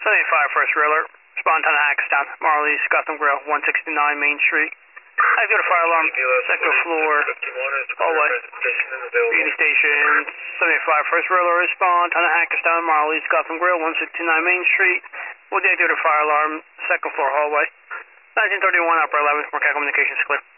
75 First Railroad. Respond to Hackettstown, Marley's, Gotham Grill, 169 Main Street. I go to fire alarm, second floor, hallway. Beauty station, 75 First Railroad. Respond to Hackettstown, Marley's, Gotham Grill, 169 Main Street. We'll deactivate the fire alarm, second floor, hallway. 1931, upper 11, Marquette Communications, clear.